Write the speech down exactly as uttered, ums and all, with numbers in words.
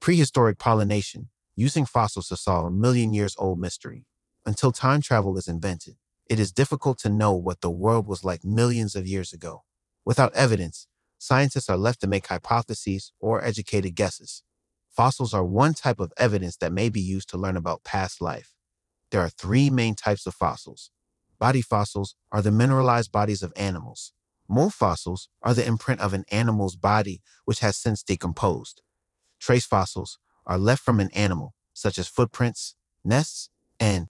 Prehistoric pollination, using fossils to solve a million years old mystery. Until time travel is invented, it is difficult to know what the world was like millions of years ago. Without evidence, scientists are left to make hypotheses or educated guesses. Fossils are one type of evidence that may be used to learn about past life. There are three main types of fossils. Body fossils are the mineralized bodies of animals. Mole fossils are the imprint of an animal's body which has since decomposed. Trace fossils are left from an animal, such as footprints, nests, and